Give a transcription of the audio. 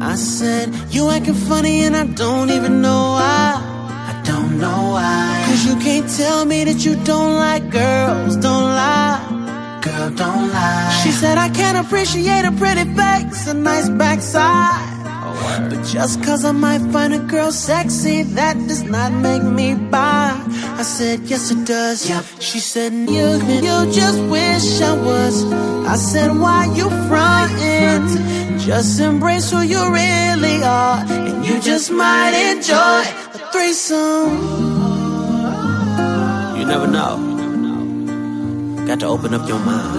I said, you acting funny and I don't even know why. I don't know why. Cause you can't tell me that you don't like girls, don't lie. Girl, don't lie. She said I can't appreciate a pretty face, a nice backside. But just cause I might find a girl sexy, that does not make me buy. I said, yes it does. Yep. She said, you just wish I was. I said, why you frontin'? Just embrace who you really are, and you just might enjoy a threesome. You never know. Got to open up your mind.